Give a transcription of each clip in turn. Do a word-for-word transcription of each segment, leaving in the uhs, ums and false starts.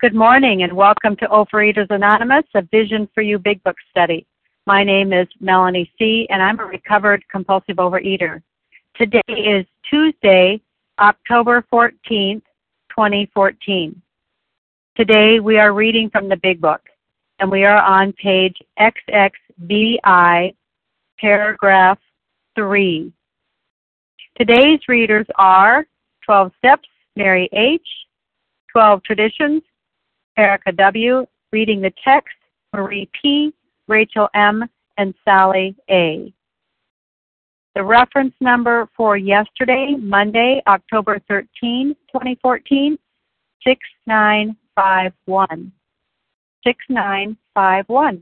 Good morning and welcome to Overeaters Anonymous, a Vision for You Big Book study. My name is Melanie C. and I'm a recovered compulsive overeater. Today is Tuesday, October fourteenth, twenty fourteen. Today we are reading from the Big Book and we are on page X X B I, paragraph three. Today's readers are twelve Steps, Mary H., twelve Traditions, Erica W., reading the text, Marie P., Rachel M., and Sally A. The reference number for yesterday, Monday, October thirteenth, twenty fourteen, six nine five one. six nine five one.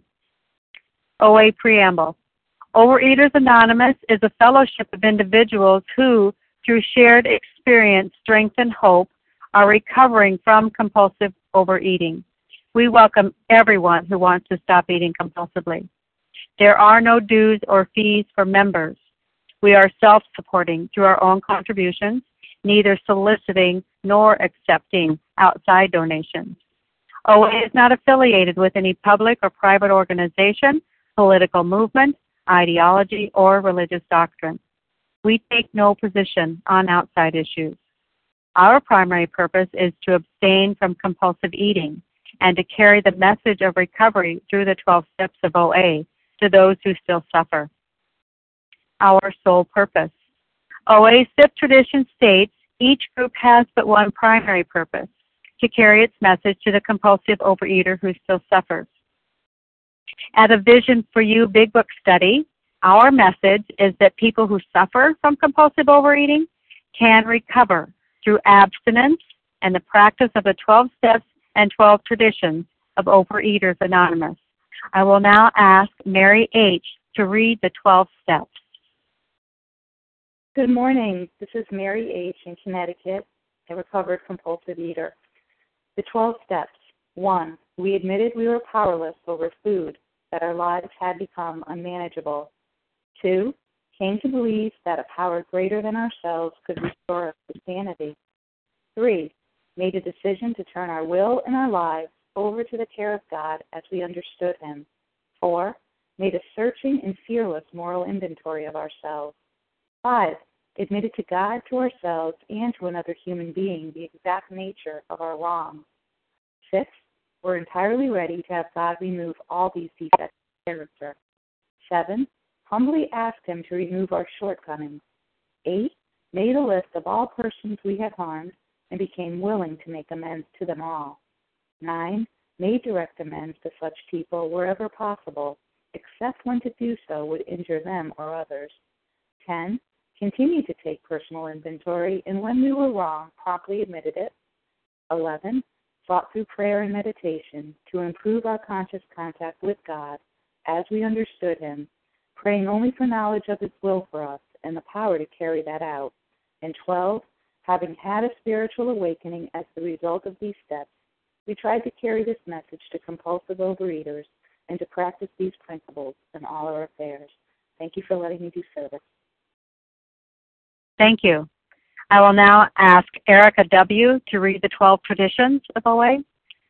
O A Preamble. Overeaters Anonymous is a fellowship of individuals who, through shared experience, strength, and hope, are recovering from compulsive overeating. We welcome everyone who wants to stop eating compulsively. There are no dues or fees for members. We are self-supporting through our own contributions, neither soliciting nor accepting outside donations. O A is not affiliated with any public or private organization, political movement, ideology, or religious doctrine. We take no position on outside issues. Our primary purpose is to abstain from compulsive eating and to carry the message of recovery through the twelve steps of O A to those who still suffer. Our sole purpose. O A S I P tradition states each group has but one primary purpose, to carry its message to the compulsive overeater who still suffers. At a Vision for You Big Book study, our message is that people who suffer from compulsive overeating can recover through abstinence and the practice of the twelve steps and twelve traditions of Overeaters Anonymous. I will now ask Mary H. to read the twelve steps. Good morning. This is Mary H. in Connecticut, a recovered compulsive eater. The twelve steps. One, we admitted we were powerless over food, that our lives had become unmanageable. Two, came to believe that a power greater than ourselves could restore us to sanity. Three, made a decision to turn our will and our lives over to the care of God as we understood Him. Four, made a searching and fearless moral inventory of ourselves. Five, admitted to God, to ourselves, and to another human being the exact nature of our wrongs. Six, we're entirely ready to have God remove all these defects of character. Seven, humbly asked Him to remove our shortcomings. Eight, made a list of all persons we had harmed and became willing to make amends to them all. Nine, made direct amends to such people wherever possible, except when to do so would injure them or others. Ten, continued to take personal inventory, and when we were wrong, promptly admitted it. Eleven, fought through prayer and meditation to improve our conscious contact with God as we understood Him, praying only for knowledge of His will for us and the power to carry that out. And twelve, having had a spiritual awakening as the result of these steps, we tried to carry this message to compulsive overeaters and to practice these principles in all our affairs. Thank you for letting me do service. Thank you. I will now ask Erica W. to read the twelve traditions of O A.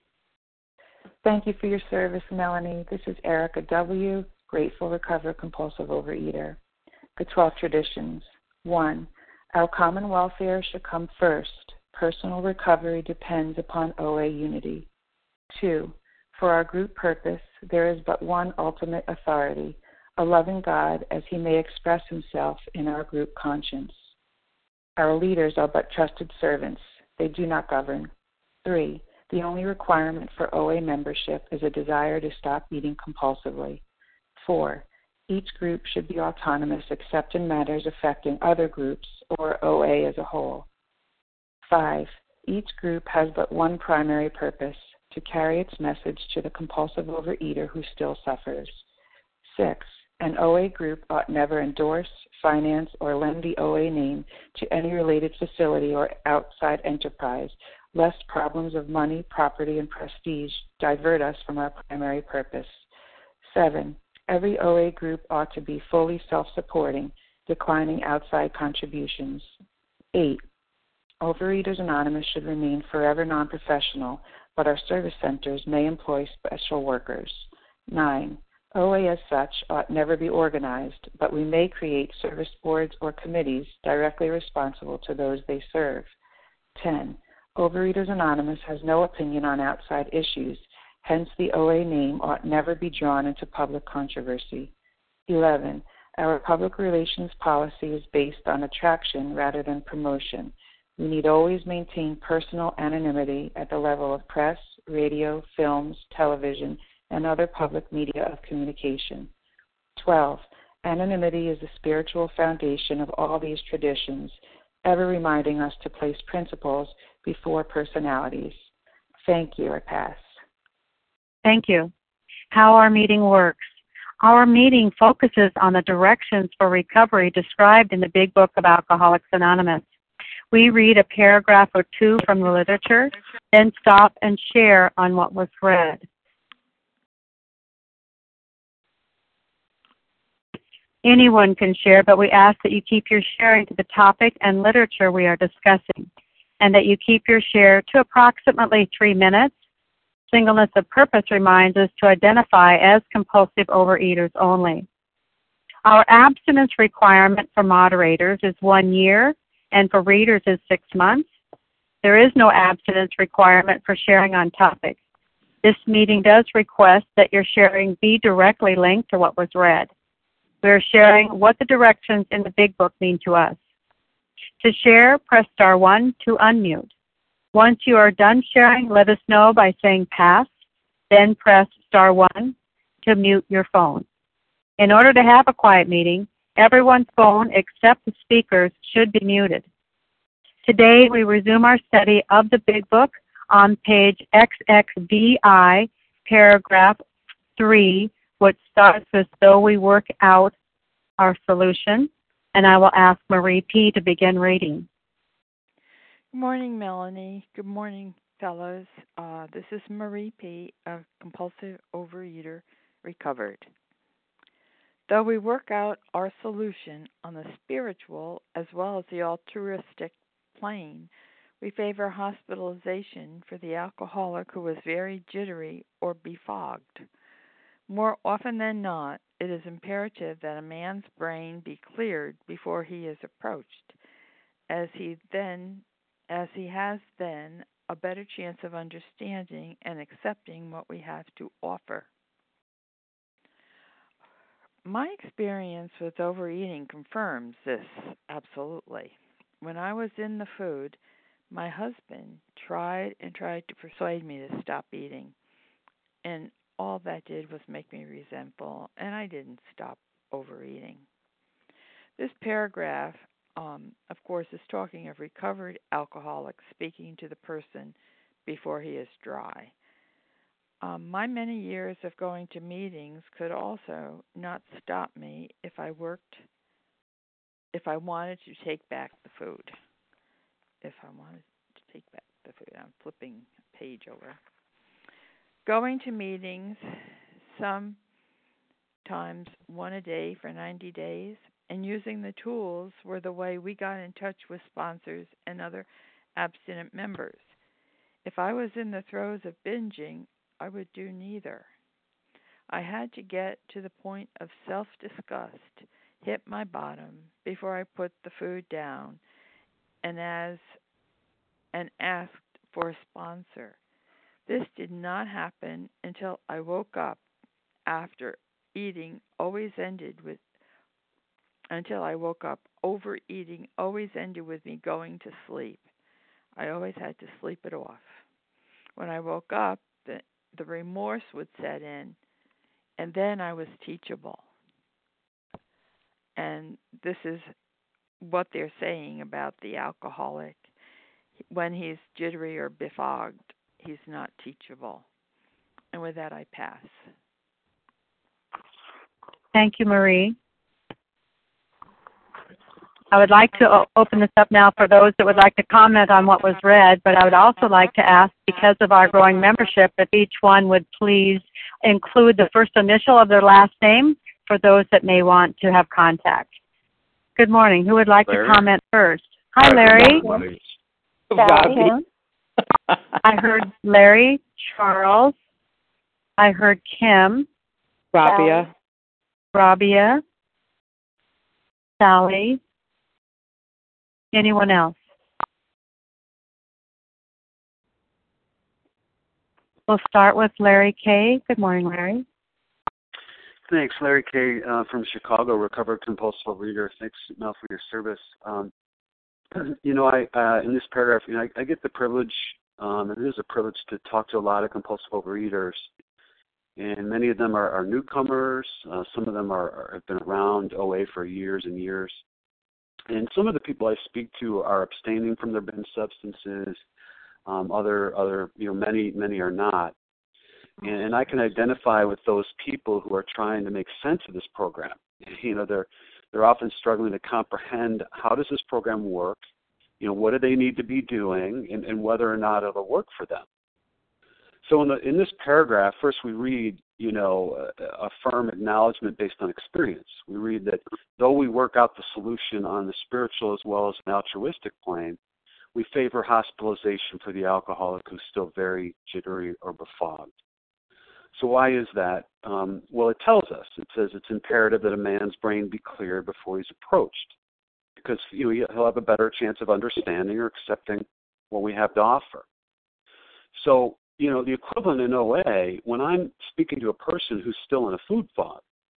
Thank you for your service, Melanie. This is Erica W., grateful, recovered, compulsive overeater. The twelve traditions. One, our common welfare should come first. Personal recovery depends upon O A unity. Two, for our group purpose, there is but one ultimate authority, a loving God as He may express Himself in our group conscience. Our leaders are but trusted servants. They do not govern. Three, the only requirement for O A membership is a desire to stop eating compulsively. Four, each group should be autonomous except in matters affecting other groups or O A as a whole. Five, each group has but one primary purpose, to carry its message to the compulsive overeater who still suffers. Six, an O A group ought never endorse, finance, or lend the O A name to any related facility or outside enterprise, lest problems of money, property, and prestige divert us from our primary purpose. Seven, every O A group ought to be fully self-supporting, declining outside contributions. Eight, Overeaters Anonymous should remain forever non-professional, but our service centers may employ special workers. nine. O A as such ought never be organized, but we may create service boards or committees directly responsible to those they serve. ten. Overeaters Anonymous has no opinion on outside issues, hence the O A name ought never be drawn into public controversy. eleven. Our public relations policy is based on attraction rather than promotion. We need always maintain personal anonymity at the level of press, radio, films, television, and other public media of communication. twelve. Anonymity is the spiritual foundation of all these traditions, ever reminding us to place principles before personalities. Thank you. I pass. Thank you. How our meeting works. Our meeting focuses on the directions for recovery described in the Big Book of Alcoholics Anonymous. We read a paragraph or two from the literature, then stop and share on what was read. Anyone can share, but we ask that you keep your sharing to the topic and literature we are discussing, and that you keep your share to approximately three minutes. Singleness of purpose reminds us to identify as compulsive overeaters only. Our abstinence requirement for moderators is one year, and for readers is six months. There is no abstinence requirement for sharing on topic. This meeting does request that your sharing be directly linked to what was read. We are sharing what the directions in the Big Book mean to us. To share, press star one to unmute. Once you are done sharing, let us know by saying pass, then press star one to mute your phone. In order to have a quiet meeting, everyone's phone except the speaker's should be muted. Today, we resume our study of the Big Book on page X X V I, paragraph three, which starts as though we work out our solution, and I will ask Marie P. to begin reading. Good morning, Melanie. Good morning, fellows. Uh, this is Marie P., a compulsive overeater recovered. Though we work out our solution on the spiritual as well as the altruistic plane, we favor hospitalization for the alcoholic who is very jittery or befogged. More often than not, it is imperative that a man's brain be cleared before he is approached, as he then, as he has then a better chance of understanding and accepting what we have to offer. My experience with overeating confirms this absolutely. When I was in the food, my husband tried and tried to persuade me to stop eating, and all that did was make me resentful, and I didn't stop overeating. This paragraph, um, of course, is talking of recovered alcoholics speaking to the person before he is dry. Um, my many years of going to meetings could also not stop me if I worked, if I wanted to take back the food. If I wanted to take back the food, I'm flipping a page over. Going to meetings, sometimes one a day for ninety days, and using the tools were the way we got in touch with sponsors and other abstinent members. If I was in the throes of binging, I would do neither. I had to get to the point of self-disgust, hit my bottom before I put the food down, and as and asked for a sponsor. This did not happen until I woke up after eating always ended with until I woke up overeating always ended with me going to sleep. I always had to sleep it off. When I woke up, the, the remorse would set in, and then I was teachable. And this is what they're saying about the alcoholic. When he's jittery or befogged, he's not teachable. And with that, I pass. Thank you, Marie. I would like to open this up now for those that would like to comment on what was read, but I would also like to ask, because of our growing membership, if each one would please include the first initial of their last name for those that may want to have contact. Good morning. Who would like Larry? to comment first? Hi, Larry. Hi, I heard Larry, Charles. I heard Kim. Rabia. Rabia. Sally. Anyone else? We'll start with Larry K. Good morning, Larry. Thanks, Larry K. Uh, from Chicago, recovered compulsive overeater. Thanks, Mel, for your service. Um, you know, I uh, in this paragraph, you know, I, I get the privilege, um, and it is a privilege to talk to a lot of compulsive overeaters, and many of them are, are newcomers. Uh, some of them are, are have been around O A for years and years, and some of the people I speak to are abstaining from their binge substances. Um, other, other, you know, many, many are not. And, and I can identify with those people who are trying to make sense of this program. You know, they're they're often struggling to comprehend how does this program work, you know, what do they need to be doing, and, and whether or not it'll work for them. So in, the, in this paragraph, first we read, you know, a, a firm acknowledgement based on experience. We read that though we work out the solution on the spiritual as well as an altruistic plane, we favor hospitalization for the alcoholic who's still very jittery or befogged. So why is that? Um, well, it tells us. It says it's imperative that a man's brain be cleared before he's approached, because you know, he'll have a better chance of understanding or accepting what we have to offer. So, you know, the equivalent in O A, when I'm speaking to a person who's still in a food fog,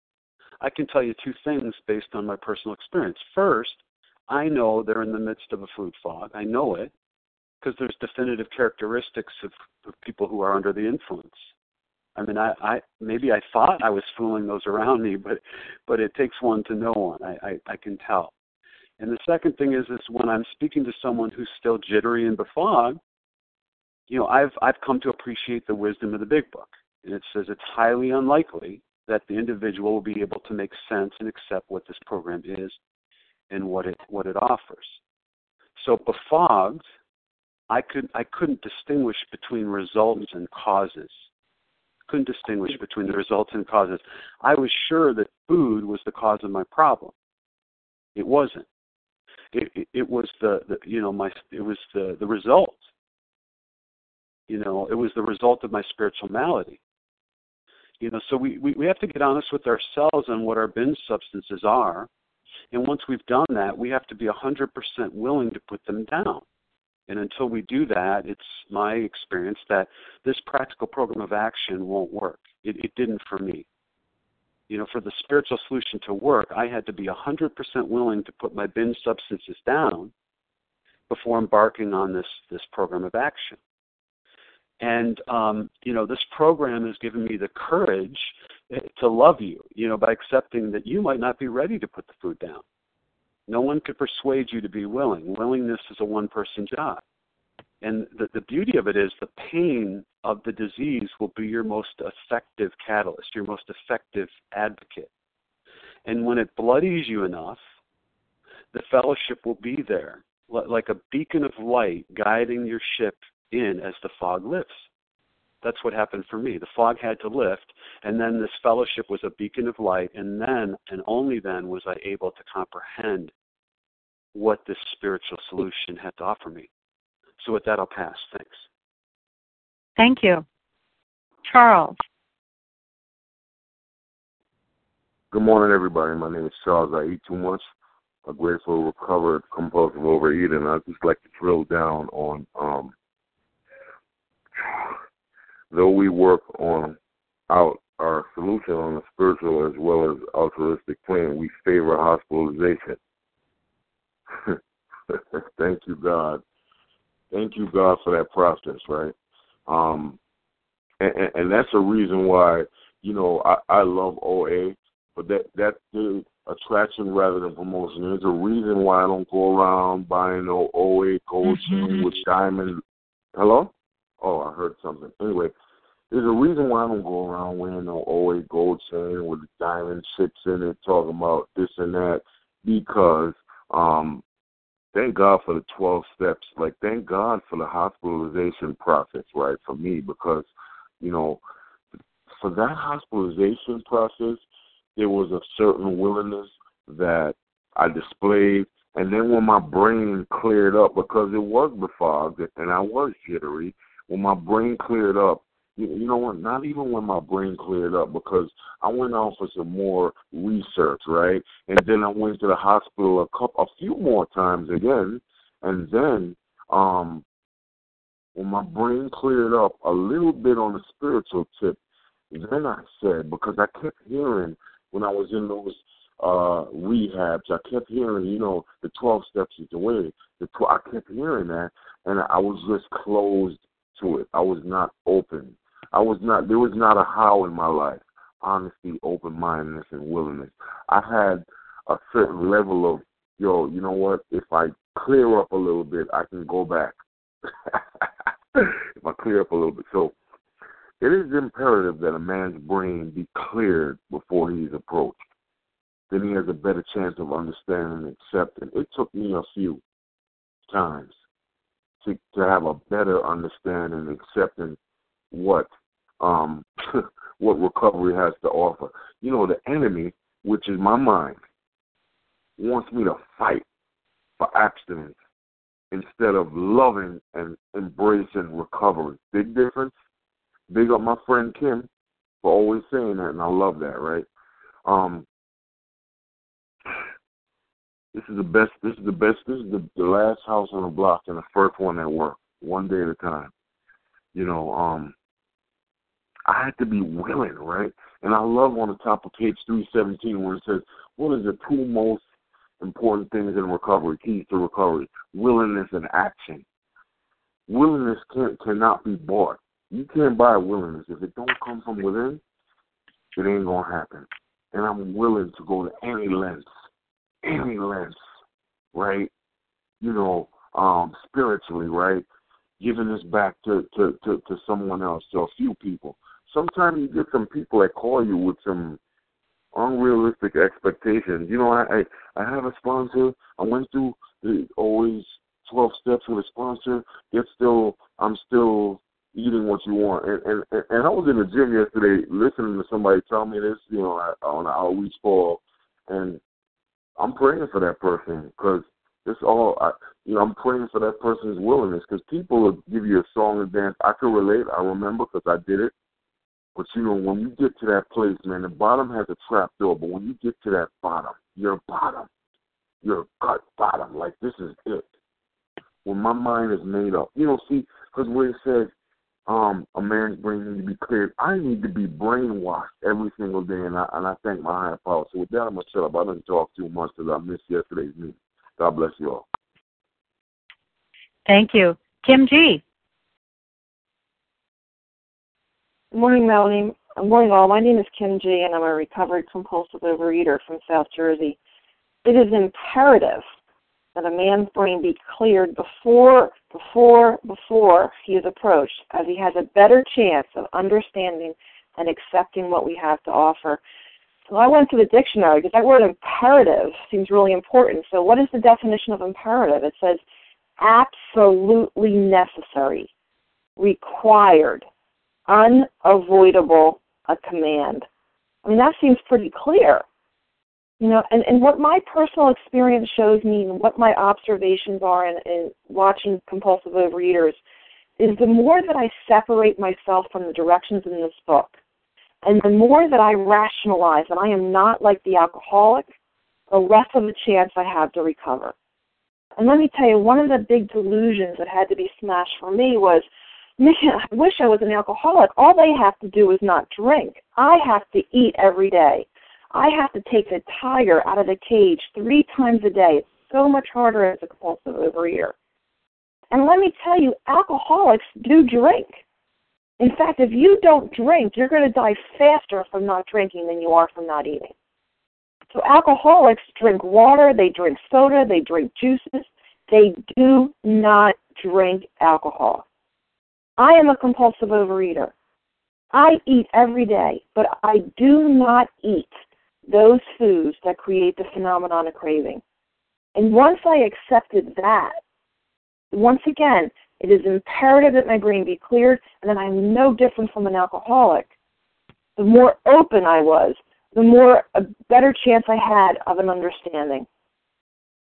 I can tell you two things based on my personal experience. First, I know they're in the midst of a food fog. I know it because there's definitive characteristics of, of people who are under the influence. I mean, I, I maybe I thought I was fooling those around me, but but it takes one to know one. I, I, I can tell. And the second thing is, is when I'm speaking to someone who's still jittery and befogged, you know, I've I've come to appreciate the wisdom of the Big Book, and it says it's highly unlikely that the individual will be able to make sense and accept what this program is and what it what it offers. So befogged, I could I couldn't distinguish between results and causes. Couldn't distinguish between the results and causes. I was sure that food was the cause of my problem. It wasn't. It, it, it was the, the you know my it was the the result. You know, it was the result of my spiritual malady. You know, so we, we, we have to get honest with ourselves on what our binge substances are. And once we've done that, we have to be one hundred percent willing to put them down. And until we do that, it's my experience that this practical program of action won't work. It, it didn't for me. You know, for the spiritual solution to work, I had to be one hundred percent willing to put my binge substances down before embarking on this, this program of action. And, um, you know, this program has given me the courage to love you, you know, by accepting that you might not be ready to put the food down. No one could persuade you to be willing. Willingness is a one-person job. And the, the beauty of it is the pain of the disease will be your most effective catalyst, your most effective advocate. And when it bloodies you enough, the fellowship will be there, like a beacon of light guiding your ship in as the fog lifts. That's what happened for me. The fog had to lift, and then this fellowship was a beacon of light, and then, and only then, was I able to comprehend what this spiritual solution had to offer me. So with that, I'll pass. Thanks. Thank you. Charles. Good morning, everybody. My name is Charles. I eat too much. A grateful, recovered, compulsive overeater, and I'd just like to drill down on um, though we work on out our solution on the spiritual as well as altruistic plane, we favor hospitalization. Thank you, God. Thank you, God, for that process, right? Um, and, and that's a reason why, you know, I, I love O A, but that that's the attraction rather than promotion. There's a reason why I don't go around buying no O A gold chain with diamond. Hello? Oh, I heard something. Anyway, there's a reason why I don't go around wearing no O A gold chain with diamond chips in it, talking about this and that, because um, thank God for the twelve steps. Like, thank God for the hospitalization process, right, for me, because, you know, for that hospitalization process, there was a certain willingness that I displayed. And then when my brain cleared up, because it was befogged and I was jittery, when my brain cleared up, you, you know what, not even when my brain cleared up, because I went out for some more research, right? And then I went to the hospital a couple, a few more times again, and then um, when my brain cleared up a little bit on the spiritual tip, then I said, because I kept hearing when I was in those uh, rehabs, I kept hearing, you know, the twelve steps is the way. The tw- I kept hearing that, and I was just closed to it. I was not open. I was not, there was not a how in my life. Honesty, open-mindedness, and willingness. I had a certain level of, yo, you know what, if I clear up a little bit, I can go back. If I clear up a little bit. So it is imperative that a man's brain be cleared before he's approached. Then he has a better chance of understanding and accepting. It took me a few times to to have a better understanding and accepting what um what recovery has to offer. You know, the enemy, which is my mind, wants me to fight for abstinence instead of loving and embracing recovery. Big difference. Big up my friend Kim for always saying that, and I love that, right? Um, this is the best, this is the best, this is the, the last house on the block and the first one that worked, one day at a time. You know, um, I had to be willing, right? And I love on the top of page three seventeen where it says, what is the two most important things in recovery, keys to recovery? Willingness and action. Willingness can, cannot be bought. You can't buy willingness. If it don't come from within, it ain't going to happen. And I'm willing to go to any lengths, any lengths, right? You know, um, spiritually, right? Giving this back to, to, to, to someone else, to a few people. Sometimes you get some people that call you with some unrealistic expectations. You know, I, I, I have a sponsor. I went through the always twelve steps with a sponsor. Yet still, I'm still eating what you want. And, and and I was in the gym yesterday listening to somebody tell me this, you know, on an outreach call, and I'm praying for that person because it's all, I, you know, I'm praying for that person's willingness because people will give you a song and dance. I can relate. I remember because I did it. But, you know, when you get to that place, man, the bottom has a trap door, but when you get to that bottom, your bottom, your gut bottom, like this is it. When my mind is made up. You know, see, because where it says um, a man's brain needs to be cleared, I need to be brainwashed every single day, and I, and I thank my higher power. So with that, I'm going to shut up. I didn't talk too much because I missed yesterday's meeting. God bless you all. Thank you. Kim G. Good morning, Melanie. Good morning, all. My name is Kim G., and I'm a recovered compulsive overeater from South Jersey. It is imperative that a man's brain be cleared before, before, before he is approached, as he has a better chance of understanding and accepting what we have to offer. So I went to the dictionary because that word imperative seems really important. So what is the definition of imperative? It says absolutely necessary, required, unavoidable, a command. I mean, that seems pretty clear. You know, and, and what my personal experience shows me and what my observations are in, in watching compulsive overeaters is the more that I separate myself from the directions in this book, and the more that I rationalize that I am not like the alcoholic, the less of a chance I have to recover. And let me tell you, one of the big delusions that had to be smashed for me was, man, I wish I was an alcoholic. All they have to do is not drink. I have to eat every day. I have to take the tiger out of the cage three times a day. It's so much harder as a compulsive overeater. And let me tell you, alcoholics do drink. In fact, if you don't drink, you're going to die faster from not drinking than you are from not eating. So alcoholics drink water, they drink soda, they drink juices. They do not drink alcohol. I am a compulsive overeater. I eat every day, but I do not eat those foods that create the phenomenon of craving. And once I accepted that, once again, it is imperative that my brain be cleared and that I'm no different from an alcoholic. The more open I was, the more a better chance I had of an understanding.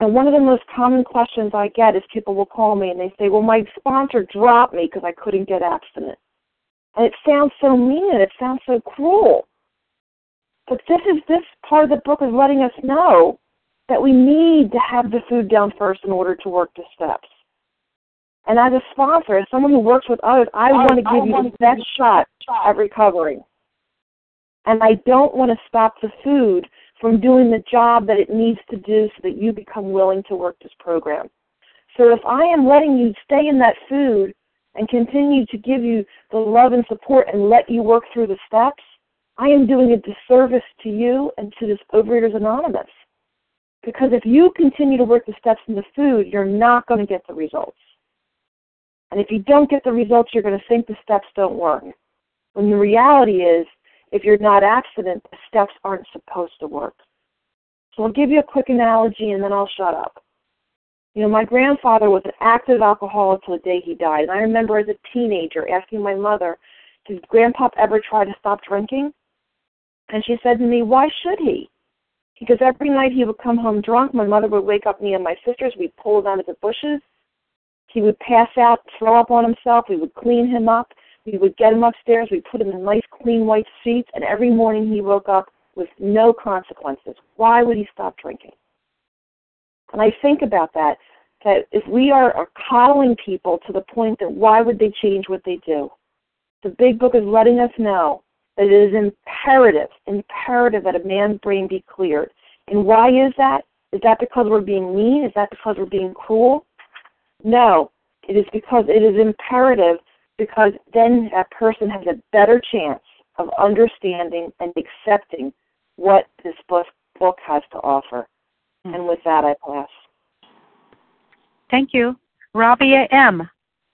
And one of the most common questions I get is people will call me and they say, well, my sponsor dropped me because I couldn't get abstinent. And it sounds so mean and it sounds so cruel. But this is this part of the book is letting us know that we need to have the food down first in order to work the steps. And as a sponsor, as someone who works with others, I, I want to give you the best shot at recovering. And I don't want to stop the food from doing the job that it needs to do so that you become willing to work this program. So if I am letting you stay in that food and continue to give you the love and support and let you work through the steps, I am doing a disservice to you and to this Overeaters Anonymous. Because if you continue to work the steps in the food, you're not going to get the results. And if you don't get the results, you're going to think the steps don't work. When the reality is, if you're not abstinent, the steps aren't supposed to work. So I'll give you a quick analogy and then I'll shut up. You know, my grandfather was an active alcoholic till the day he died. And I remember as a teenager asking my mother, did Grandpa ever try to stop drinking? And she said to me, why should he? Because every night he would come home drunk. My mother would wake up me and my sisters. We'd pull him out of the bushes. He would pass out, throw up on himself. We would clean him up. We would get him upstairs. We'd put him in nice, clean, white sheets. And every morning he woke up with no consequences. Why would he stop drinking? And I think about that, that if we are, are coddling people to the point that why would they change what they do? The Big Book is letting us know that it is imperative, imperative that a man's brain be cleared. And why is that? Is that because we're being mean? Is that because we're being cruel? No, it is because it is imperative because then that person has a better chance of understanding and accepting what this book, book has to offer. Mm-hmm. And with that, I pass. Thank you. Rabia M.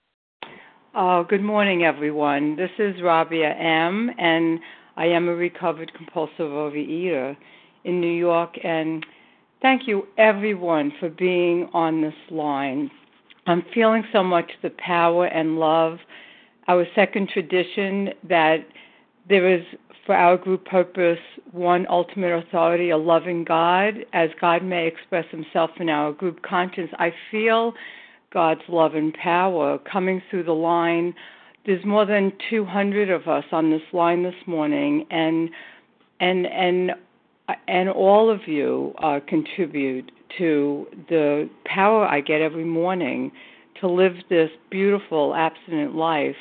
Uh, good morning, everyone. This is Rabia M., and I am a recovered compulsive overeater in New York. And thank you, everyone, for being on this line. I'm feeling so much the power and love. Our second tradition that there is, for our group purpose, one ultimate authority, a loving God. As God may express himself in our group conscience, I feel God's love and power coming through the line. There's more than two hundred of us on this line this morning, and and and and all of you uh, contribute to the power I get every morning to live this beautiful abstinent life,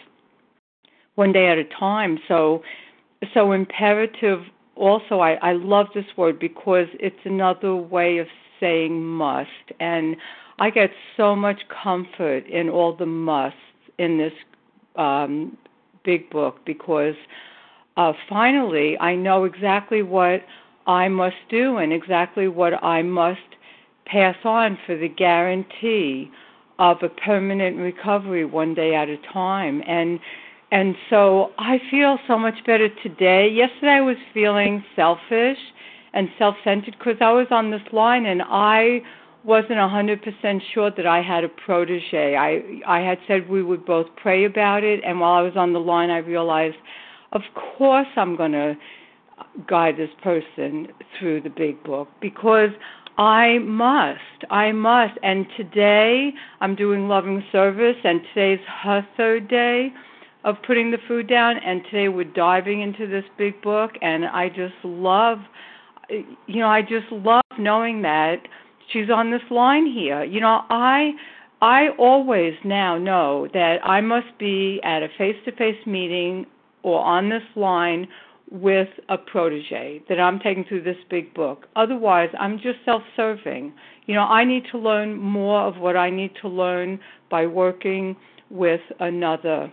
one day at a time. So, so imperative. Also, I, I love this word because it's another way of saying must, and I get so much comfort in all the musts in this um, big book because uh, finally I know exactly what I must do and exactly what I must pass on for the guarantee of a permanent recovery one day at a time. And and so I feel so much better today. Yesterday I was feeling selfish and self-centered because I was on this line and I wasn't one hundred percent sure that I had a protege. I I had said we would both pray about it, and while I was on the line, I realized, of course I'm going to guide this person through the big book because I must. I must. And today I'm doing loving service, and today's her third day of putting the food down, and today we're diving into this big book, and I just love, you know, I just love knowing that she's on this line here. You know, I I always now know that I must be at a face-to-face meeting or on this line with a protege that I'm taking through this big book. Otherwise, I'm just self-serving. You know, I need to learn more of what I need to learn by working with another.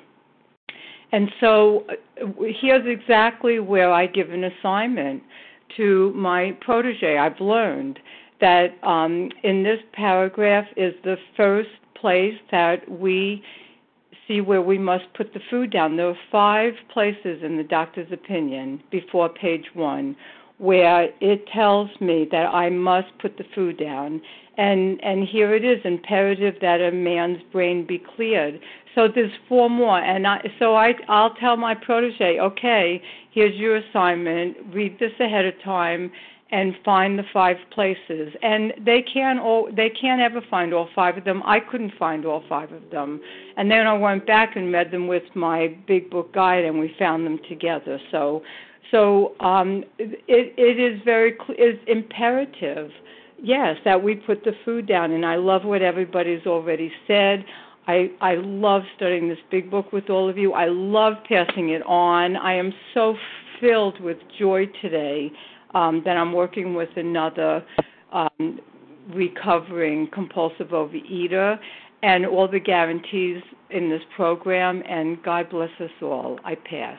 And so here's exactly where I give an assignment to my protege. I've learned that um, in this paragraph is the first place that we see where we must put the food down. There are five places in the doctor's opinion before page one where it tells me that I must put the food down. And and here it is, imperative that a man's brain be cleared. So there's four more. And I, so I, I'll tell my protege, okay, here's your assignment. Read this ahead of time and find the five places. And they can't all they can't ever find all five of them. I couldn't find all five of them. And then I went back and read them with my Big Book Guide, and we found them together. So so um, it it is very is imperative, yes, that we put the food down. And I love what everybody's already said. I, I love studying this big book with all of you. I love passing it on. I am so filled with joy today um, that I'm working with another um, recovering compulsive overeater, and all the guarantees in this program, and God bless us all. I pass.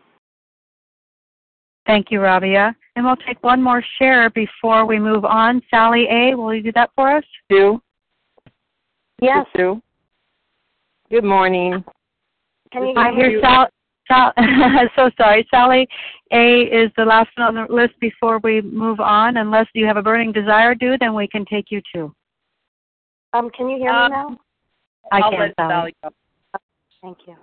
Thank you, Rabia. And we'll take one more share before we move on. Sally A., will you do that for us? Do. Yes. Do. Good morning. Can you I hear hear Sal. Sal so sorry. Sally A is the last one on the list before we move on. Unless you have a burning desire, do, then we can take you too. Um, can you hear um, me now? I I'll can, let Sally. Sally go. Thank you.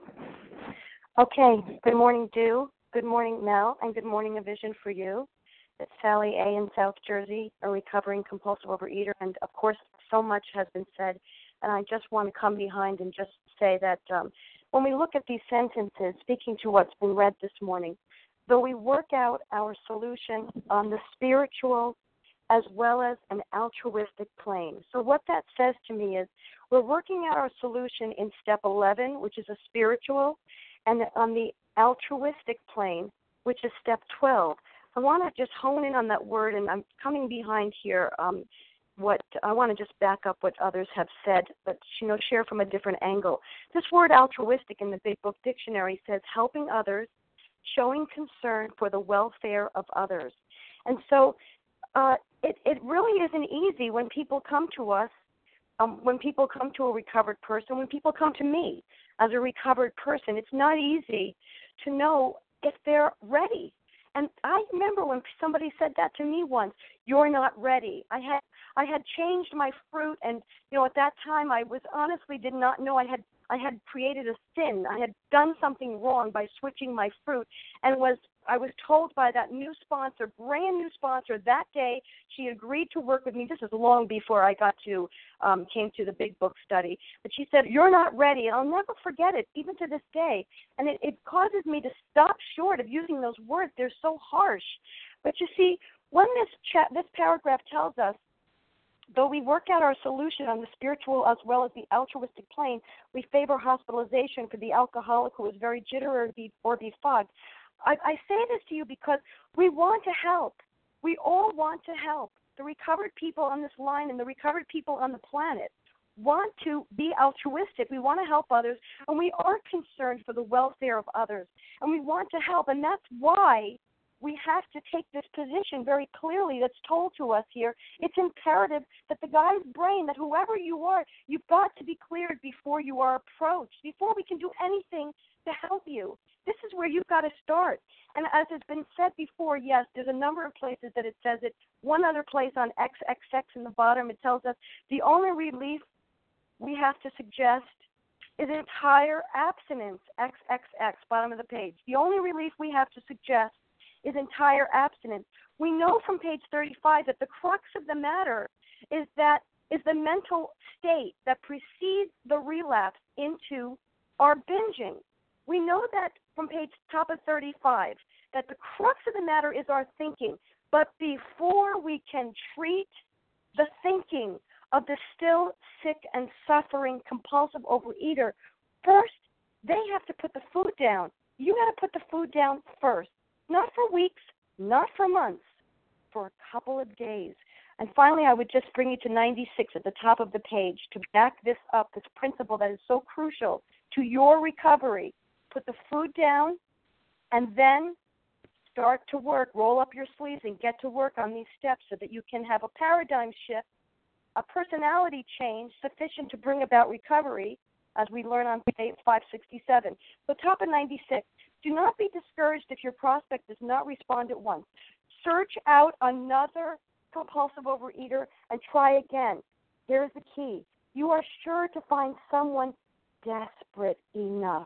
Okay. Good morning, Do. Good morning, Mel, and good morning, A Vision for You. It's Sally A. in South Jersey, a recovering compulsive overeater, and of course, so much has been said. And I just want to come behind and just say that um, when we look at these sentences, speaking to what's been read this morning, though we work out our solution on the spiritual as well as an altruistic plane. So what that says to me is we're working out our solution in step eleven, which is a spiritual, and on the altruistic plane, which is step twelve. I want to just hone in on that word, and I'm coming behind here. Um, What I want to just back up what others have said, but you know, share from a different angle. This word altruistic in the Big Book Dictionary says helping others, showing concern for the welfare of others. And so uh, it, it really isn't easy when people come to us, um, when people come to a recovered person, when people come to me as a recovered person. It's not easy to know if they're ready. And I remember when somebody said that to me once, you're not ready. I had I had changed my fruit, and you know, at that time I was honestly did not know I had I had created a sin. I had done something wrong by switching my fruit, and was I was told by that new sponsor, brand new sponsor, that day she agreed to work with me. This is long before I got to um, came to the Big Book study. But she said, "You're not ready." And I'll never forget it, even to this day. And it, it causes me to stop short of using those words. They're so harsh. But you see, when this chat, this paragraph tells us, though we work out our solution on the spiritual as well as the altruistic plane, we favor hospitalization for the alcoholic who is very jittery or, be, or befogged. I, I say this to you because we want to help. We all want to help. The recovered people on this line and the recovered people on the planet want to be altruistic. We want to help others, and we are concerned for the welfare of others, and we want to help, and that's why we have to take this position very clearly that's told to us here. It's imperative that the guy's brain, that whoever you are, you've got to be cleared before you are approached, before we can do anything to help you. This is where you've got to start. And as has been said before, yes, there's a number of places that it says it. One other place on X X X in the bottom, it tells us the only relief we have to suggest is entire abstinence, X X X, bottom of the page. The only relief we have to suggest is entire abstinence. We know from page thirty-five that the crux of the matter is that is the mental state that precedes the relapse into our binging. We know that from page top of thirty-five that the crux of the matter is our thinking. But before we can treat the thinking of the still sick and suffering compulsive overeater, first they have to put the food down. You got to put the food down first. Not for weeks, not for months, for a couple of days. And finally, I would just bring you to ninety-six at the top of the page to back this up, this principle that is so crucial to your recovery. Put the food down and then start to work. Roll up your sleeves and get to work on these steps so that you can have a paradigm shift, a personality change sufficient to bring about recovery, as we learn on page five sixty-seven. So top of ninety-six. Do not be discouraged if your prospect does not respond at once. Search out another compulsive overeater and try again. Here's the key. You are sure to find someone desperate enough,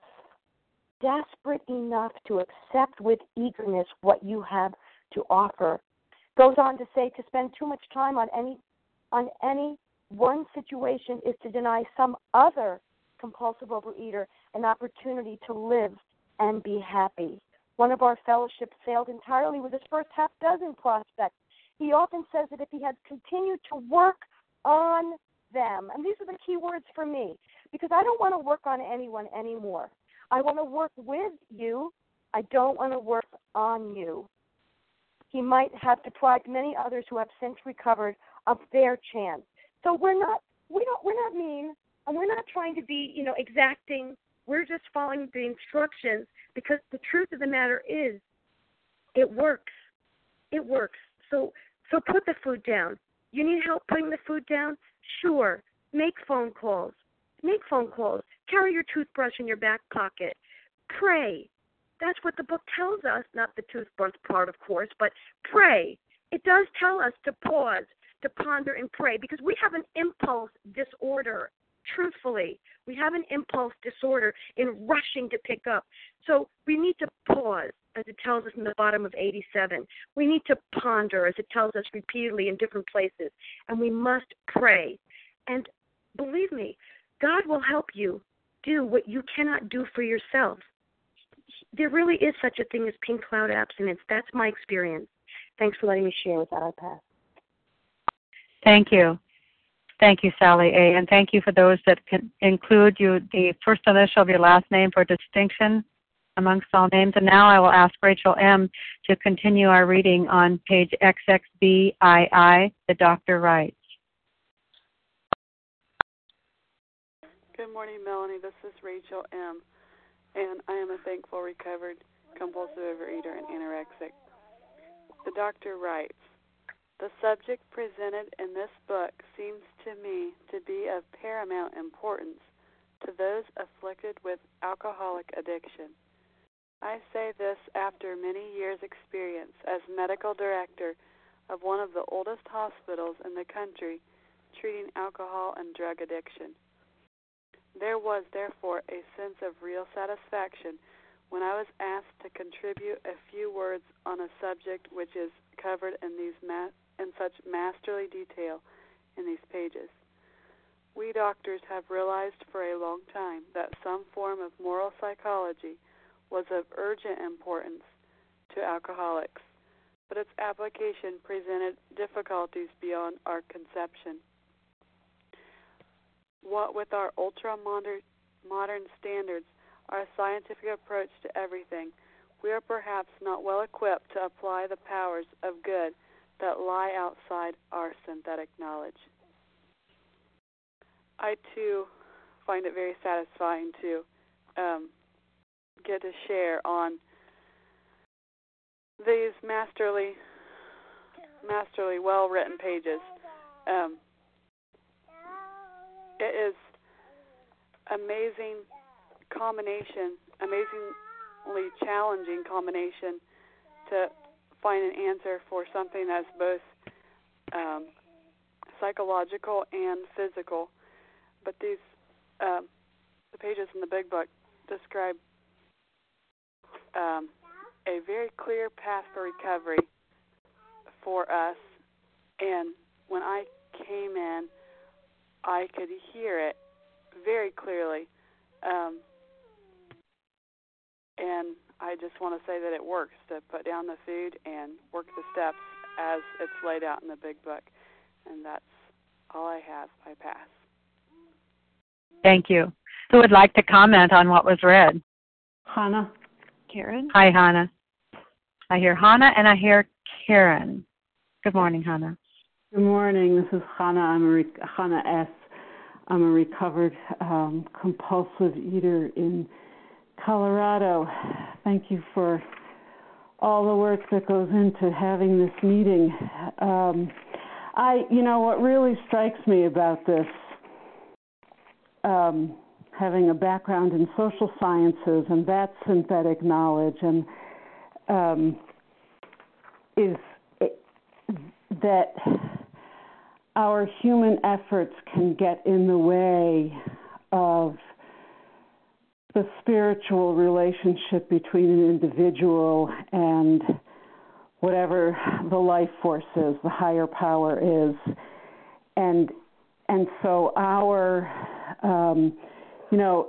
desperate enough to accept with eagerness what you have to offer. Goes on to say to spend too much time on any on any one situation is to deny some other compulsive overeater an opportunity to live and be happy. One of our fellowships failed entirely with his first half dozen prospects. He often says that if he had continued to work on them, and these are the key words for me, because I don't want to work on anyone anymore. I want to work with you. I don't want to work on you. He might have deprived many others who have since recovered of their chance. So we're not we don't we're not mean, and we're not trying to be, you know, exacting. We're just following the instructions, because the truth of the matter is, it works. It works. So so put the food down. You need help putting the food down? Sure. Make phone calls. Make phone calls. Carry your toothbrush in your back pocket. Pray. That's what the book tells us, not the toothbrush part, of course, but pray. It does tell us to pause, to ponder and pray, because we have an impulse disorder. Truthfully, we have an impulse disorder in rushing to pick up. So we need to pause, as it tells us in the bottom of eighty-seven. We need to ponder, as it tells us repeatedly in different places. And we must pray. And believe me, God will help you do what you cannot do for yourself. There really is such a thing as pink cloud abstinence. That's my experience. Thanks for letting me share. With that, I pass. Thank you. Thank you, Sally A. And thank you for those that can include you the first initial of your last name for distinction amongst all names. And now I will ask Rachel M. to continue our reading on page X X B I I. The doctor writes. Good morning, Melanie. This is Rachel M., and I am a thankful, recovered, compulsive overeater and anorexic. The doctor writes, the subject presented in this book seems to me to be of paramount importance to those afflicted with alcoholic addiction. I say this after many years' experience as medical director of one of the oldest hospitals in the country treating alcohol and drug addiction. There was, therefore, a sense of real satisfaction when I was asked to contribute a few words on a subject which is covered in these ma- in such masterly detail in these pages. We doctors have realized for a long time that some form of moral psychology was of urgent importance to alcoholics, but its application presented difficulties beyond our conception. What with our ultra-modern standards, our scientific approach to everything, we are perhaps not well equipped to apply the powers of good that lie outside our synthetic knowledge. I, too, find it very satisfying to um, get to share on these masterly, masterly, well-written pages. Um, It is amazing combination, amazingly challenging combination to find an answer for something that's both um, psychological and physical. But these, um, the pages in the big book describe um, a very clear path for recovery for us. And when I came in, I could hear it very clearly, um, and I just want to say that it works to put down the food and work the steps as it's laid out in the big book, and that's all I have. I pass. Thank you. Who would like to comment on what was read? Hannah. Karen. Hi, Hannah. I hear Hannah and I hear Karen. Good morning, Hannah. Good morning. This is Hannah. I'm a re- Hannah S. I'm a recovered um, compulsive eater in Colorado. Thank you for all the work that goes into having this meeting. Um, I, you know, what really strikes me about this, um, having a background in social sciences and that synthetic knowledge, and um, is it, that our human efforts can get in the way of the spiritual relationship between an individual and whatever the life force is, the higher power is. And and so our, um, you know,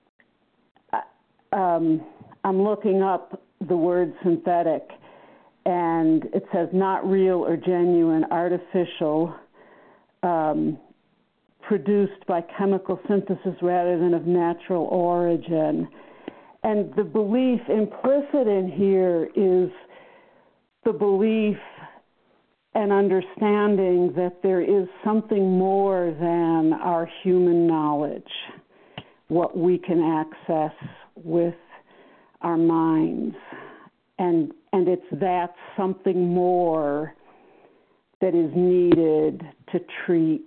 um, I'm looking up the word synthetic, and it says not real or genuine, artificial, um, produced by chemical synthesis rather than of natural origin. And the belief implicit in here is the belief and understanding that there is something more than our human knowledge, what we can access with our minds. And and it's that something more that is needed to treat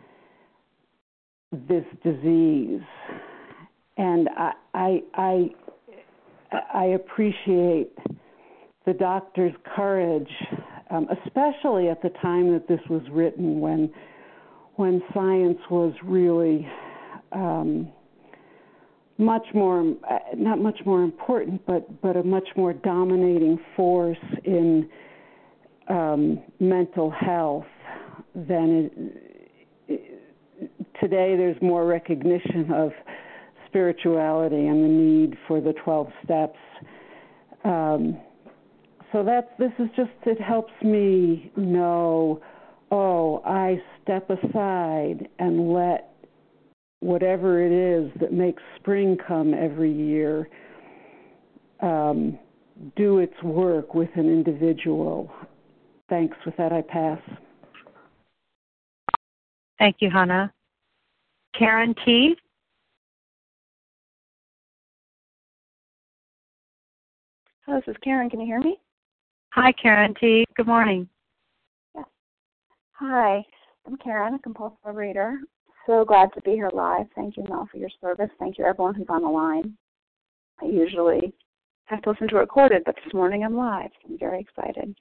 this disease. And I I I, I appreciate the doctor's courage, um, especially at the time that this was written, when when science was really um, much more, not much more important, but, but a much more dominating force in um, mental health than it, today. There's more recognition of spirituality and the need for the twelve steps. Um, so that's, this is just, it helps me know, oh, I step aside and let whatever it is that makes spring come every year um, do its work with an individual. Thanks. With that, I pass. Thank you, Hannah. Karen T. Hello, this is Karen. Can you hear me? Hi, Karen T. Good morning. Yes. Hi, I'm Karen, a compulsive reader. So glad to be here live. Thank you, Mel, for your service. Thank you, everyone who's on the line. I usually have to listen to it recorded, but this morning I'm live. I'm very excited.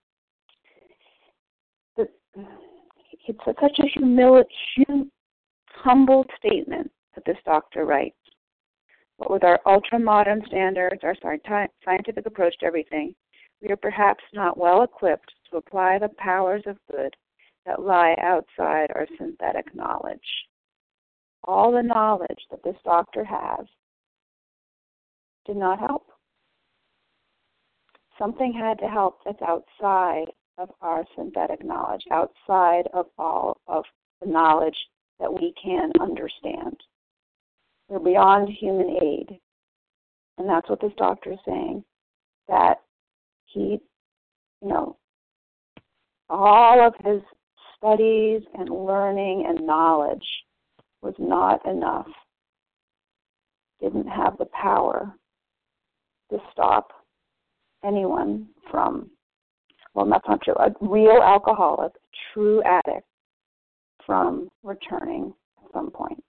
It's such a humili- hum, humble statement that this doctor writes. What with our ultra-modern standards, our scientific approach to everything, we are perhaps not well equipped to apply the powers of good that lie outside our synthetic knowledge. All the knowledge that this doctor has did not help. Something had to help that's outside of our synthetic knowledge, outside of all of the knowledge that we can understand. We're beyond human aid. And that's what this doctor is saying, that he, you know, all of his studies and learning and knowledge was not enough, didn't have the power to stop anyone from, well, that's not true, a real alcoholic, a true addict, from returning at some point.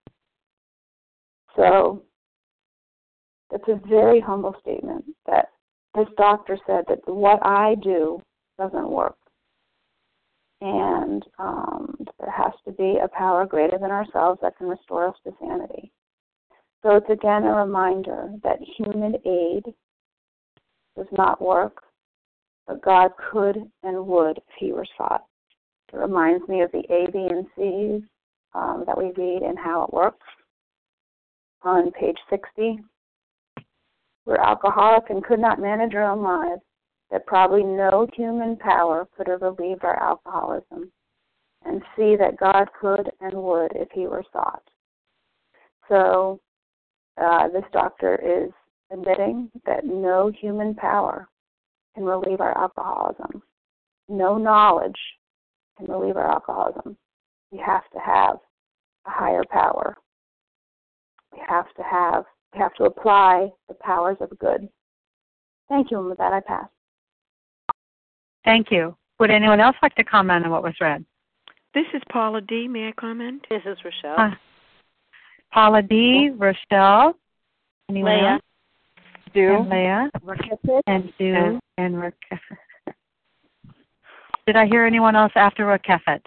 So it's a very humble statement that this doctor said that what I do doesn't work. And um, there has to be a power greater than ourselves that can restore us to sanity. So it's again a reminder that human aid does not work, but God could and would if he were sought. It reminds me of the A, B, and C's um, that we read in How It Works on page sixty. We're alcoholic and could not manage our own lives, that probably no human power could have relieved our alcoholism, and see that God could and would if he were sought. So uh, this doctor is admitting that no human power can relieve our alcoholism. No knowledge can relieve our alcoholism. We have to have a higher power. We have to have, we have to apply the powers of good. Thank you, and with that I pass. Thank you. Would anyone else like to comment on what was read? This is Paula D. May I comment? This is Rochelle. Uh, Paula D., Rochelle. Anyone Leah. else? Do. And Leah. Rakefet. And Do. And Rakefet. Did I hear anyone else after Rakefet?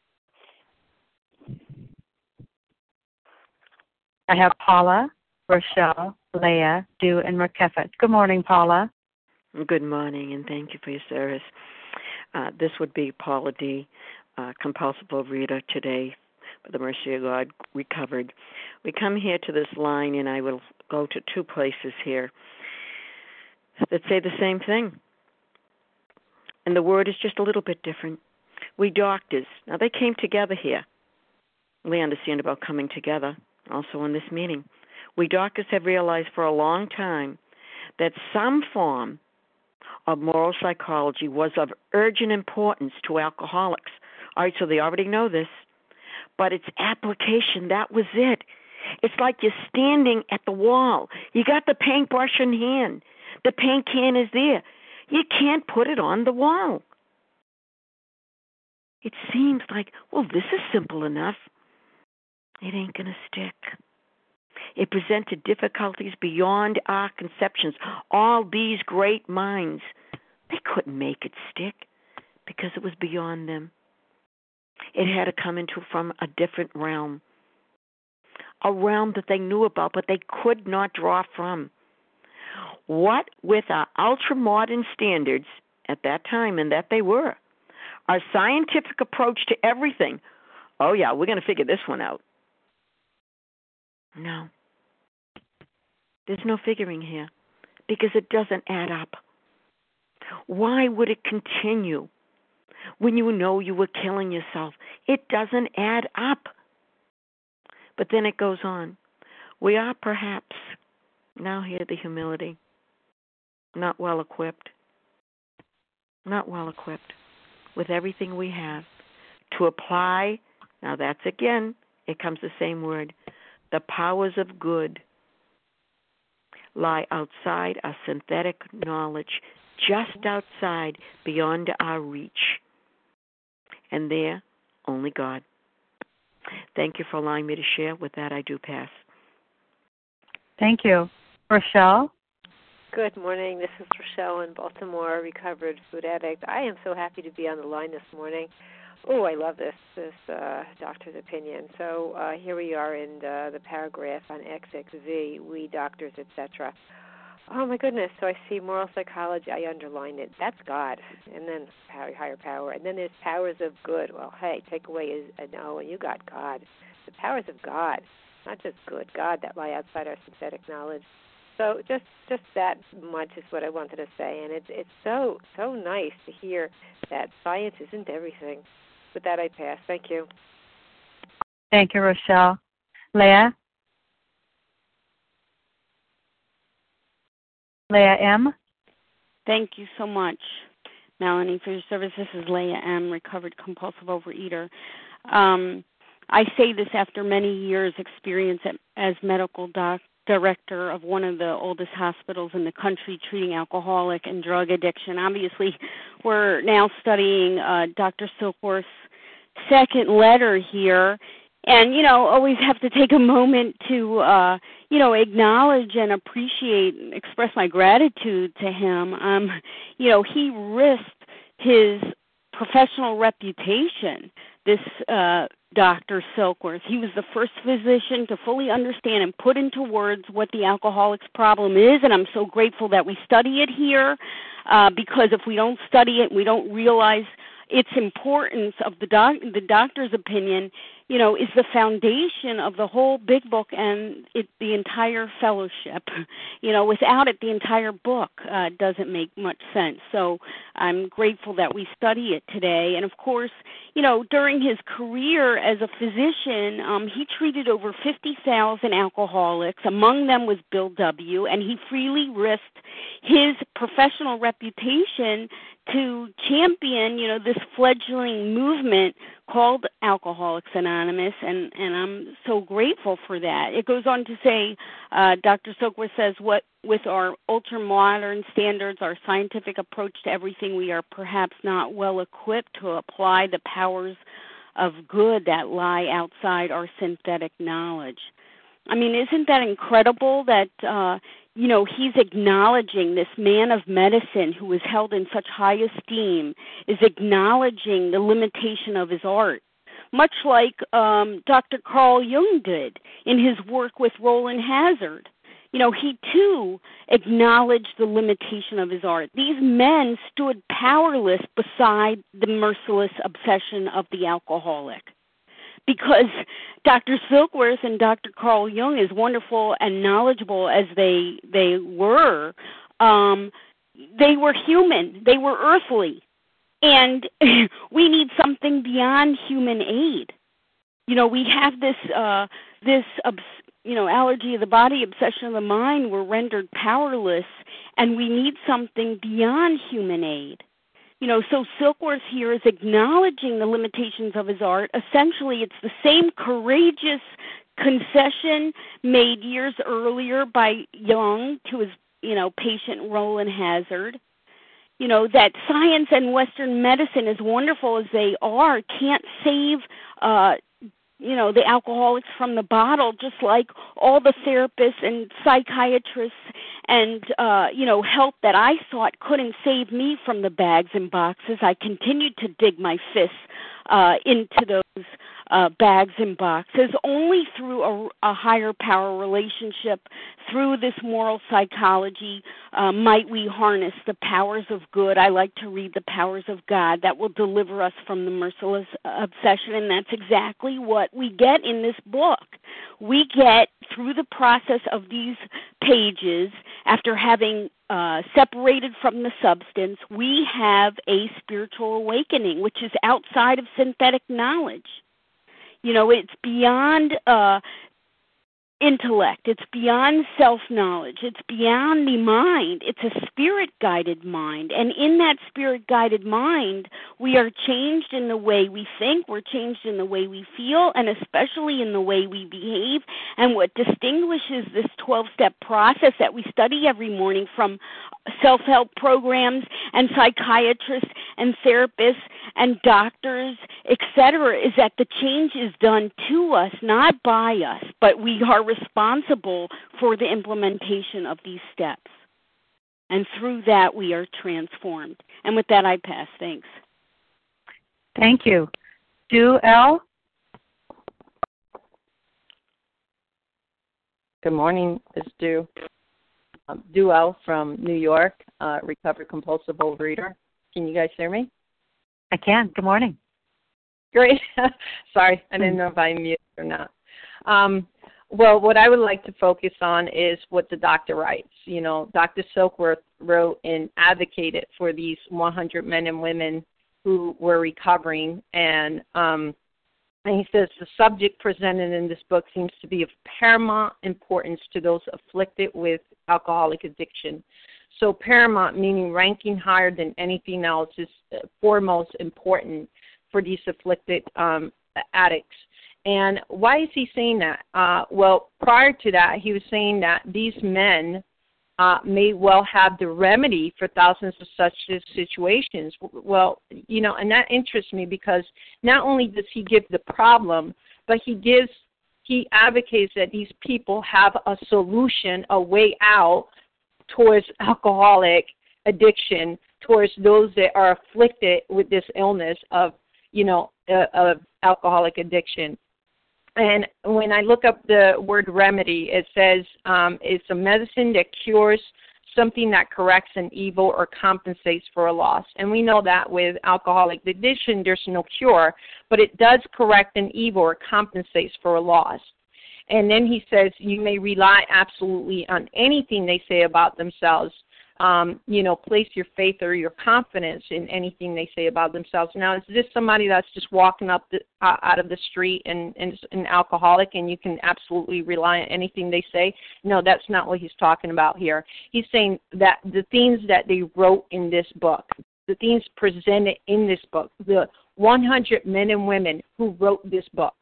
I have Paula, Rochelle, Leah, Do, and Rakefet. Good morning, Paula. Good morning, and thank you for your service. Uh, this would be Paula D., uh, compulsive overeater today, by the mercy of God, recovered. We come here to this line, and I will go to two places here that say the same thing. And the word is just a little bit different. We doctors, now they came together here. We understand about coming together also in this meeting. We doctors have realized for a long time that some form of moral psychology was of urgent importance to alcoholics. All right, so they already know this. But its application, that was it. It's like you're standing at the wall. You got the paintbrush in hand. The paint can is there. You can't put it on the wall. It seems like, well, this is simple enough. It ain't going to stick. It presented difficulties beyond our conceptions. All these great minds, they couldn't make it stick because it was beyond them. It had to come into from a different realm, a realm that they knew about, but they could not draw from. What, with our ultra-modern standards at that time, and that they were, our scientific approach to everything, oh, yeah, we're going to figure this one out. No. There's no figuring here because it doesn't add up. Why would it continue when you know you were killing yourself? It doesn't add up. But then it goes on. We are perhaps, now hear the humility, not well equipped, not well equipped with everything we have to apply, now that's again, it comes the same word, the powers of good lie outside our synthetic knowledge, just outside, beyond our reach. And there, only God. Thank you for allowing me to share. With that, I do pass. Thank you. Rochelle? Good morning. This is Rochelle in Baltimore, recovered food addict. I am so happy to be on the line this morning. Oh, I love this this uh, doctor's opinion. So uh, here we are in the, the paragraph on X X V, we doctors, et cetera. Oh, my goodness. So I see moral psychology. I underlined it. That's God. And then power, higher power. And then there's powers of good. Well, hey, take away is an O, and you got God. The powers of God, not just good, God that lie outside our synthetic knowledge. So just just that much is what I wanted to say. And it's, it's so, so nice to hear that science isn't everything. With that, I pass. Thank you. Thank you, Rochelle. Leah? Leah M.? Thank you so much, Melanie, for your service. This is Leah M., recovered compulsive overeater. Um, I say this after many years' experience at, as medical doc, director of one of the oldest hospitals in the country treating alcoholic and drug addiction. Obviously, we're now studying uh, Doctor Silkworth's second letter here. And, you know, always have to take a moment to, uh, you know, acknowledge and appreciate, express my gratitude to him. Um, you know, he risked his professional reputation, this uh, Doctor Silkworth. He was the first physician to fully understand and put into words what the alcoholic's problem is, and I'm so grateful that we study it here, uh, because if we don't study it, we don't realize its importance of the doc- the doctor's opinion, you know, is the foundation of the whole big book and it, the entire fellowship. You know, without it, the entire book uh, doesn't make much sense. So I'm grateful that we study it today. And, of course, you know, during his career as a physician, um, he treated over fifty thousand alcoholics. Among them was Bill W., and he freely risked his professional reputation to champion, you know, this fledgling movement called Alcoholics Anonymous, and, and I'm so grateful for that. It goes on to say, uh, Doctor Silkworth says, what with our ultra-modern standards, our scientific approach to everything, we are perhaps not well equipped to apply the powers of good that lie outside our synthetic knowledge. I mean, isn't that incredible that, uh, you know, he's acknowledging this man of medicine who is held in such high esteem, is acknowledging the limitation of his art, much like um, Doctor Carl Jung did in his work with Roland Hazard. you know, he too acknowledged the limitation of his art. These men stood powerless beside the merciless obsession of the alcoholic. Because Doctor Silkworth and Doctor Carl Jung, as wonderful and knowledgeable as they they were, um, they were human. They were earthly. And we need something beyond human aid. You know, we have this, uh, this obs- you know, allergy of the body, obsession of the mind. We're rendered powerless, and we need something beyond human aid. You know, so Silkworth here is acknowledging the limitations of his art. Essentially, it's the same courageous concession made years earlier by Jung to his, you know, patient Roland Hazard. You know, that science and Western medicine, as wonderful as they are, can't save, uh, you know, the alcoholics from the bottle, just like all the therapists and psychiatrists and, uh, you know, help that I thought couldn't save me from the bags and boxes. I continued to dig my fists uh, into those uh, bags and boxes. Only through a, a higher power relationship, through this moral psychology, uh, might we harness the powers of good. I like to read the powers of God that will deliver us from the merciless obsession, and that's exactly what we get in this book. We get, through the process of these pages, after having uh, separated from the substance, we have a spiritual awakening, which is outside of synthetic knowledge. You know, it's beyond uh, intellect. It's beyond self-knowledge. It's beyond the mind. It's a spirit-guided mind. And in that spirit-guided mind, we are changed in the way we think, we're changed in the way we feel, and especially in the way we behave. And what distinguishes this twelve-step process that we study every morning from self-help programs and psychiatrists and therapists and doctors, et cetera, is that the change is done to us, not by us, but we are responsible for the implementation of these steps. And through that, we are transformed. And with that, I pass. Thanks. Thank you. Do L? Good morning, it's Du. Um, Du L from New York, uh, recovered compulsive overeater. Can you guys hear me? I can. Good morning. Great. Sorry, I didn't know if I muted or not. Um, well, what I would like to focus on is what the doctor writes. You know, Doctor Silkworth wrote and advocated for these one hundred men and women who were recovering, and um, and he says the subject presented in this book seems to be of paramount importance to those afflicted with alcoholic addiction. So paramount, meaning ranking higher than anything else, is foremost important for these afflicted um, addicts. And why is he saying that? Uh, well, prior to that, he was saying that these men uh, may well have the remedy for thousands of such situations. Well, you know, and that interests me because not only does he give the problem, but he gives, he advocates that these people have a solution, a way out towards alcoholic addiction, towards those that are afflicted with this illness of, you know, uh, of alcoholic addiction. And when I look up the word remedy, it says um, it's a medicine that cures something that corrects an evil or compensates for a loss. And we know that with alcoholic addiction, there's no cure, but it does correct an evil or compensates for a loss. And then he says you may rely absolutely on anything they say about themselves. Um, you know, place your faith or your confidence in anything they say about themselves. Now, is this somebody that's just walking up the, uh, out of the street and, and an alcoholic and you can absolutely rely on anything they say? No, that's not what he's talking about here. He's saying that the things that they wrote in this book, the things presented in this book, the one hundred men and women who wrote this book,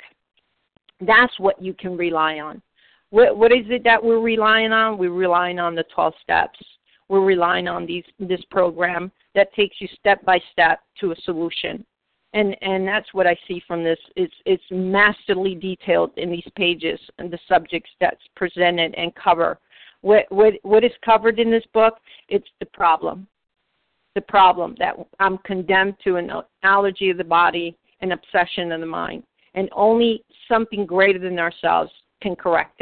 that's what you can rely on. What, what is it that we're relying on? We're relying on the twelve steps. We're relying on these this program that takes you step by step to a solution. And and that's what I see from this. It's it's masterly detailed in these pages and the subjects that's presented and cover. What what what is covered in this book? It's the problem. The problem that I'm condemned to an allergy of the body, an obsession of the mind. And only something greater than ourselves can correct it.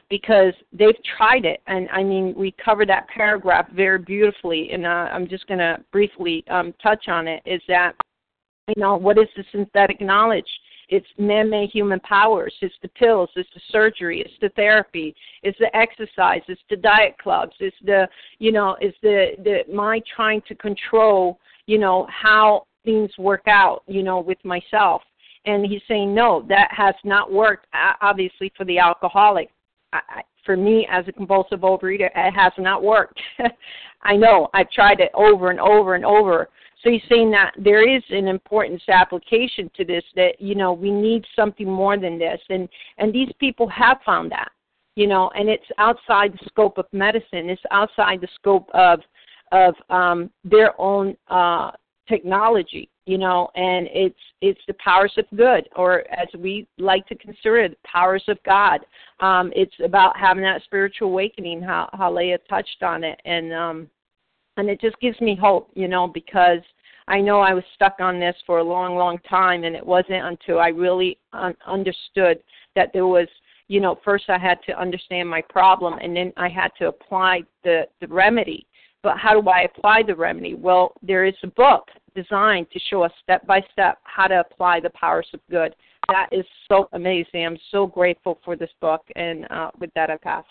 because they've tried it. And, I mean, we cover that paragraph very beautifully, and uh, I'm just going to briefly um, touch on it, is that, you know, what is the synthetic knowledge? It's man-made human powers. It's the pills. It's the surgery. It's the therapy. It's the exercise. It's the diet clubs. It's the, you know, it's the, the my trying to control, you know, how things work out, you know, with myself. And he's saying, no, that has not worked, obviously, for the alcoholic. I, for me, as a compulsive overeater, it has not worked. I know. I've tried it over and over and over. So he's saying that there is an importance application to this, that, you know, we need something more than this. And, and these people have found that, you know, and it's outside the scope of medicine. It's outside the scope of, of um, their own uh, technology, you know, and it's it's the powers of good, or as we like to consider it, the powers of God. Um, it's about having that spiritual awakening, how, how Leah touched on it. And, um, And it just gives me hope, you know, because I know I was stuck on this for a long, long time, and it wasn't until I really un- understood that there was, you know, first I had to understand my problem, and then I had to apply the, the remedy. But how do I apply the remedy? Well, there is a book designed to show us step by step how to apply the powers of good. That is so amazing. I'm so grateful for this book, and uh, with that, I pass.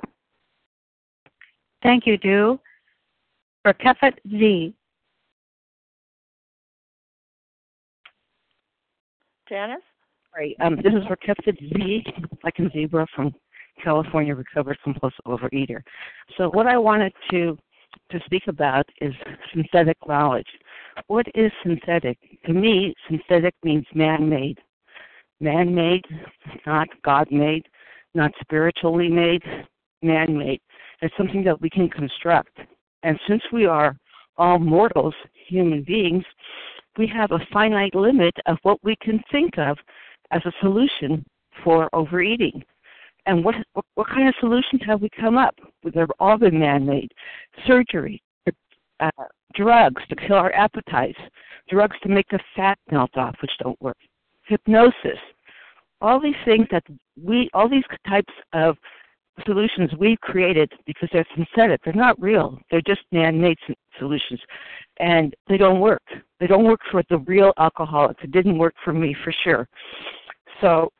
Thank you, Du. For Kefet Z. Janice? Right. Um, this is for Kefet Z, like a zebra from California, recovered compulsive overeater. So what I wanted to to speak about is synthetic knowledge. What is synthetic? To me, synthetic means man-made. Man-made, not God-made, not spiritually made, man-made. It's something that we can construct. And since we are all mortals, human beings, we have a finite limit of what we can think of as a solution for overeating. And what what, what kind of solutions have we come up with? They've all been man-made. Surgery, uh, drugs to kill our appetites, drugs to make the fat melt off, which don't work, hypnosis, all these things that we, all these types of solutions we've created because they're synthetic. They're not real. They're just man-made solutions, and they don't work. They don't work for the real alcoholics. It didn't work for me, for sure. So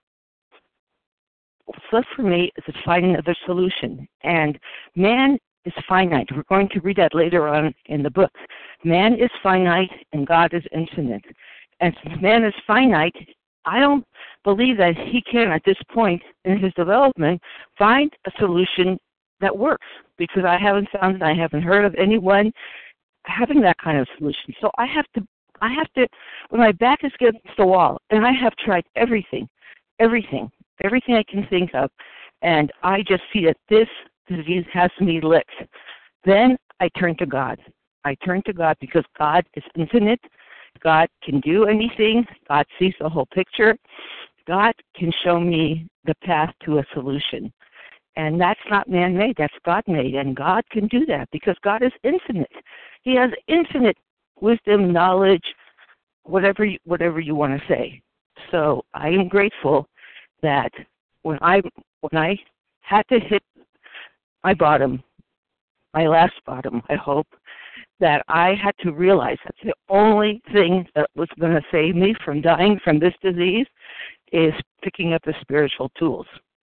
what's left for me is to find another solution. And man is finite. We're going to read that later on in the book. Man is finite, and God is infinite. And since man is finite, I don't believe that he can, at this point in his development, find a solution that works, because I haven't found it. I haven't heard of anyone having that kind of solution. So I have to, I have to, when my back is against the wall, and I have tried everything, everything, everything I can think of, and I just see that this disease has me licked, then I turn to God. I turn to God because God is infinite. God can do anything. God sees the whole picture. God can show me the path to a solution. And that's not man-made, that's God-made. And God can do that because God is infinite. He has infinite wisdom, knowledge, whatever you, whatever you want to say. So I am grateful that when I when I had to hit my bottom, my last bottom, I hope, that I had to realize that the only thing that was going to save me from dying from this disease is picking up the spiritual tools.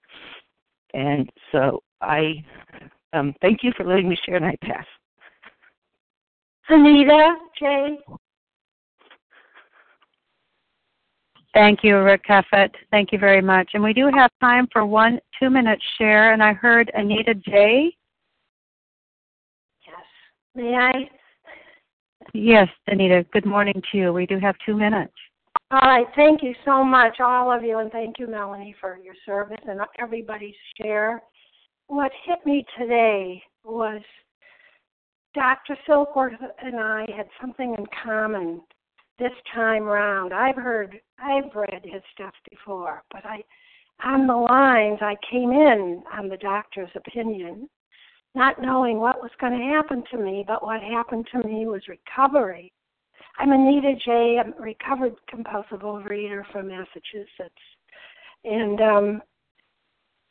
And so I um, thank you for letting me share, and I pass. Anita, Jay. Thank you, Rick Kefet. Thank you very much. And we do have time for one two-minute share, and I heard Anita J. Yes. May I? Yes, Anita, good morning to you. We do have two minutes. All right. Thank you so much, all of you, and thank you, Melanie, for your service and everybody's share. What hit me today was Doctor Silkworth and I had something in common this time round. I've heard, I've read his stuff before, but I, on the lines, I came in on the doctor's opinion, not knowing what was going to happen to me, but what happened to me was recovery. I'm Anita J. I'm a recovered compulsive overeater from Massachusetts. And um,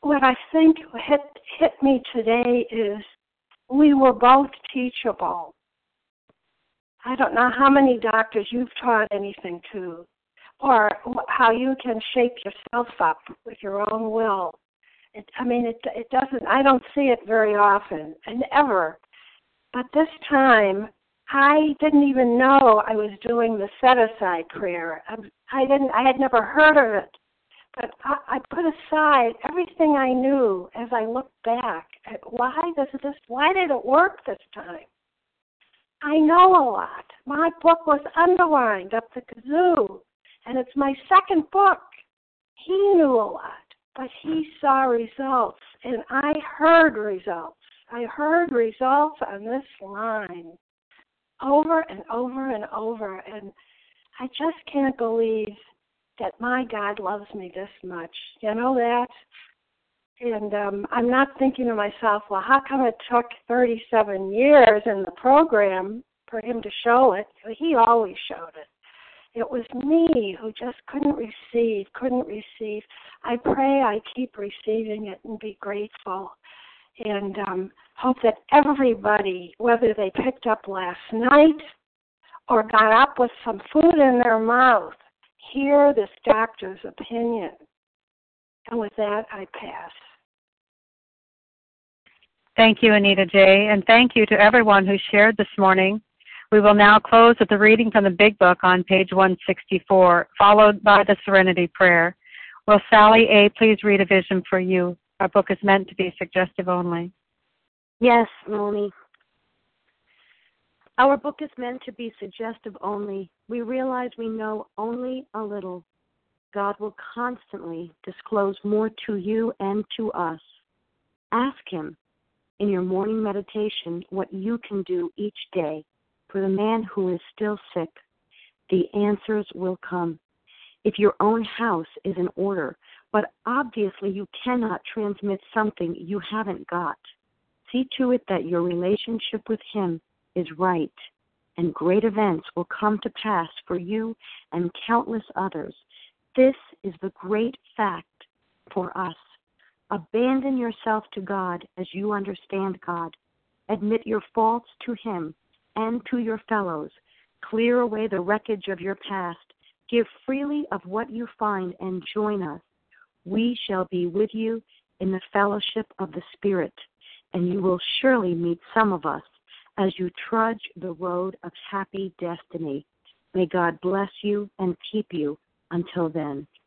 what I think hit hit me today is we were both teachable. I don't know how many doctors you've taught anything to, or how you can shape yourself up with your own will. It, I mean, it it doesn't. I don't see it very often, and ever. But this time, I didn't even know I was doing the set-aside prayer. I, I didn't. I had never heard of it. But I, I put aside everything I knew as I looked back at why does this, why did it work this time? I know a lot. My book was underlined up the kazoo, and it's my second book. He knew a lot, but he saw results, and I heard results. I heard results on this line over and over and over, and I just can't believe that my God loves me this much. You know that? And um, I'm not thinking to myself, well, how come it took thirty-seven years in the program for him to show it? He always showed it. It was me who just couldn't receive, couldn't receive. I pray I keep receiving it and be grateful. And um, hope that everybody, whether they picked up last night or got up with some food in their mouth, hear this doctor's opinion. And with that, I pass. Thank you, Anita J., and thank you to everyone who shared this morning. We will now close with the reading from the Big Book on page one sixty-four, followed by the Serenity Prayer. Will Sally A. please read A Vision for You? Our book is meant to be suggestive only. Yes, Melanie. Our book is meant to be suggestive only. We realize we know only a little. God will constantly disclose more to you and to us. Ask Him in your morning meditation what you can do each day for the man who is still sick. The answers will come. If your own house is in order, but obviously you cannot transmit something you haven't got, see to it that your relationship with Him is right, and great events will come to pass for you and countless others. This is the great fact for us. Abandon yourself to God as you understand God. Admit your faults to Him and to your fellows. Clear away the wreckage of your past. Give freely of what you find and join us. We shall be with you in the fellowship of the Spirit, and you will surely meet some of us as you trudge the road of happy destiny. May God bless you and keep you until then.